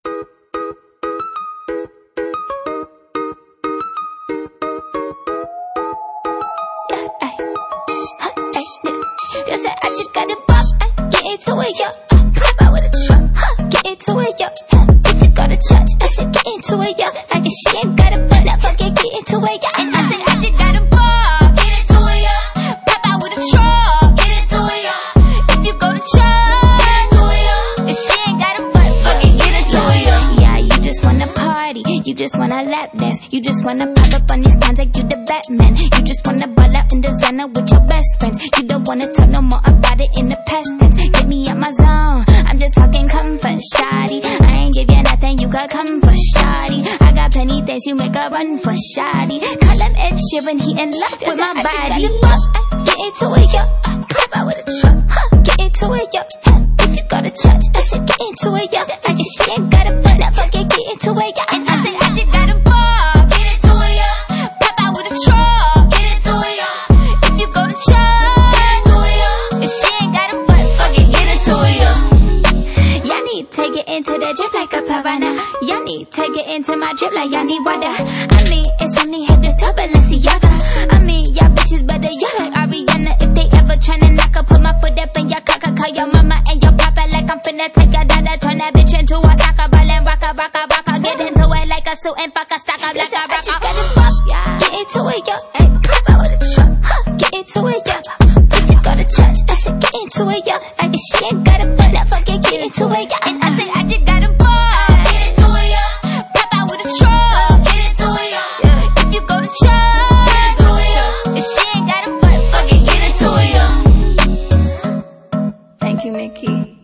They say I just got it pop, get into it, yo. Pop out with a truck, get into it, yo. If you go to church, I said get into it, yo. I guess she ain't got a butt, I fucking get into it, yo. And I said I just got a pop, get into it, yo. Pop out with a truck, get into it, yo. If you go to church, get into it, yo. If she ain't got a butt, fucking get into it, yo. Yeah, you just wanna party, you just wanna lap dance, you just wanna pop up on these cans like you the Batman. You just wanna ball out in designer with your best friends. You don't wanna talk no more about it in the past tense. Get me out my zone, I'm just talking comfort, shawty. I ain't give you nothing, you could come for shawty. I got plenty things, you make a run for shawty. Call him Ed Sheeran, he in love with my body. Get into it, yo. Pop out with a truck, get into it, yo. If you go to church, I said get into it, yo. I guess she ain't got a butt, I fucking get into it, yo. And I said I just got a ball, get into it, yo. Pop out with a truck, get into it, yo. If you go to church, get into it, yo. If she ain't got a butt, fucking get into it, yo. Y'all need to get into the drip like a piranha. Y'all need to get into my drip like y'all need water. I mean, it's only head to toe, Balenciaga. I mean, y'all bitches better y'all like Ariana. If they ever tryna knock up, put my foot up in your cock. Call your mama and your papa like I'm finna take a dollar. Turn that bitch into a soccer ball and rock a. Get into it like a suit and fuck a stock up like a rocker. Get into it, yo. Pop out with a truck, get into it, yo. If you go to church, I said get into it, yo. I guess she ain't got a butt, I fucking get into it, yo. And I said I just got a ball, get into it, yo. Pop out with a truck, get into it, yo. If you go to church, get into it, yo. If she ain't got a butt, fucking get into it, yo. Thank you, Nikki.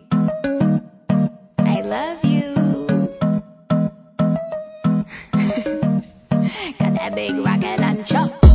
I love you. Got that big rocket launcher.